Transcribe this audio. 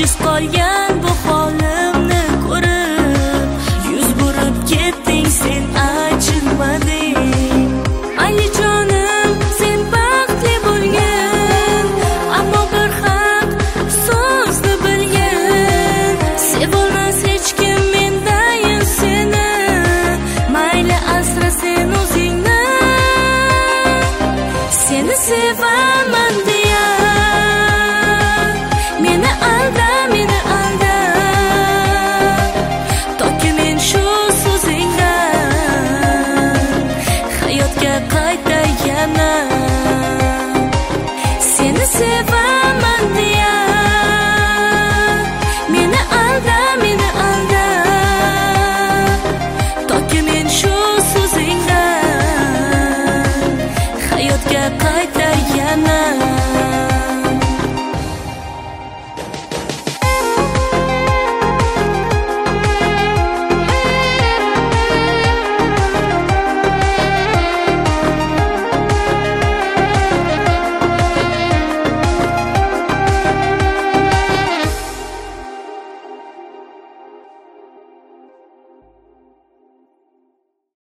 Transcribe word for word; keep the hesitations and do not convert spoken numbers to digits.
ajiz qolgan bu holimni ko'rib yuz burib ketding, sen achinmading. Alijonim, sen baxtli bo'lgin, ammo bir haq so'zni bilgin. Sevolmas hech kim mendayin seni, mayli asra sen o'zingni. Seni sevaman deya meni alda, meni alda, toki men shu so'zingdan hayotga qayta yana. Seni sevaman deya meni alda, meni alda, toki men shu so'zingdan hayotga qayta yana.